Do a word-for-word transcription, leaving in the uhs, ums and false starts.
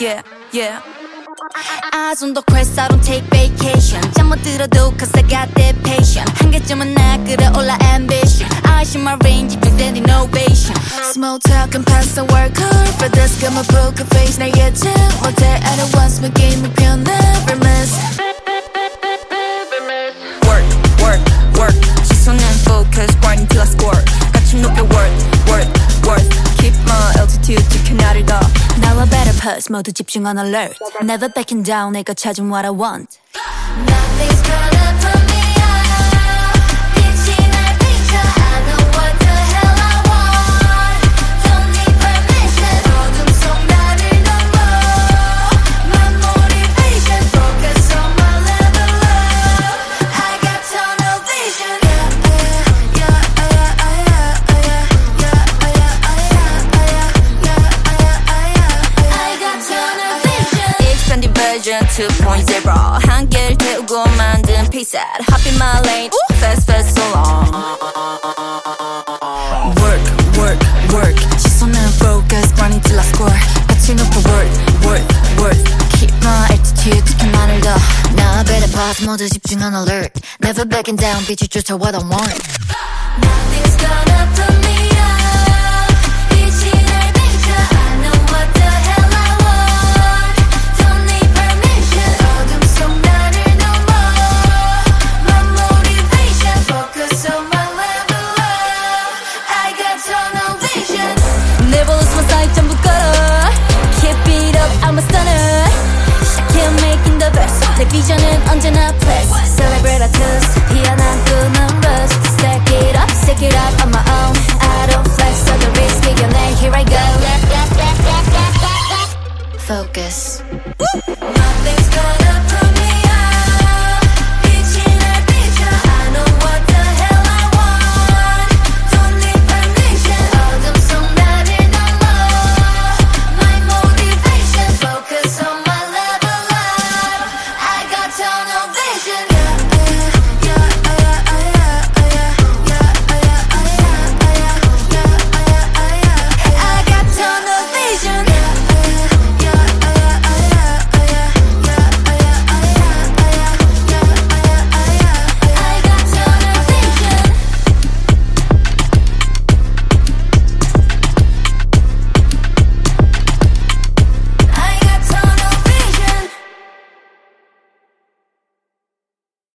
yeah, yeah. Eyes on the quest, I don't take vacation. 잠 못 들어도 cause I got that passion. 한계점은 나 끌어올라 ambition. I see my range, if it's innovation. Small talk and pass the work hard. For this, got my poker face, 나 예측 못해. I don't want my game, 목표 never miss. Work, work, work. 시선은 focus, grinding till I score. 같이 높여 worth, worth, worth. Keep my altitude, 지켜 나를 더. Now I better pause, 모두 집중 on alert. Never backing down, 내가 찾은 what I want. Nothing's gonna put me out. 빛이 날 비춰, I know what the hell I want. Don't need permission, 어둠 속 나를 넘어. My motivation, focus on my level up. I got tunnel vision. Yeah, yeah, yeah, yeah, yeah, yeah, yeah, yeah, yeah, yeah. I got tunnel vision. Expanded version two point oh. 한계를 태우고 만든 piece out. Hop in my lane, fast, fast, so long. Work, work, work. 시선은 focus, grinding till I score. 같이 높여 worth, worth, worth. Keep my attitude, 지켜 나를 더. Now I better pause, 모두 집중 on alert. Never backing down, 빛이 쫓아 what I want. Nothing's gonna put me out. 빛이 날 비춰, I know what the hell I want. Don't need permission, 어둠 속 나를 넘어. My motivation, focus on my level up. I got tunnel vision. Never lose my sight, 전부 걸어. Keep it up, I'm a stunner. 시작해 making the best. 내 비전은 언제나 press. Celebrate our twist, 피어난 꿈은 rush. Stack it up, stack it up on my own. I don't flex, so the risk 이겨내. Here I go. Focus.